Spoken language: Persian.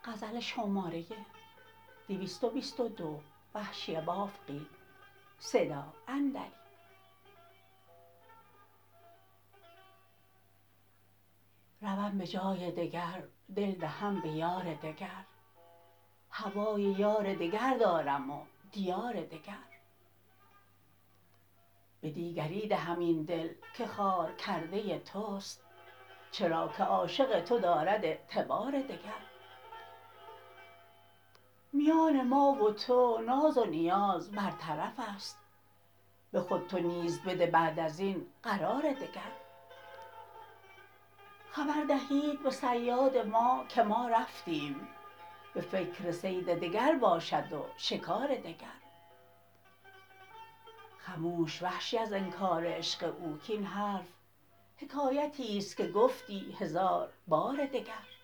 روم به جای دگر دل دهم به یار دگر هوای یار دگر دارم و دیار دگر به دیگری دهم این دل که خوار کرده توست چرا که عاشق تو دارد اعتبار دگر میان ما و تو ناز و نیاز برطرف است به خود تو نیز بده بعد ازین قرار دگر خبر دهید به صیاد ما که ما رفتیم به فکر صید دگر باشد و شکار دگر خموش وحشی از انکار عشق او کاین حرف حکایتی است که گفتی هزار بار دگر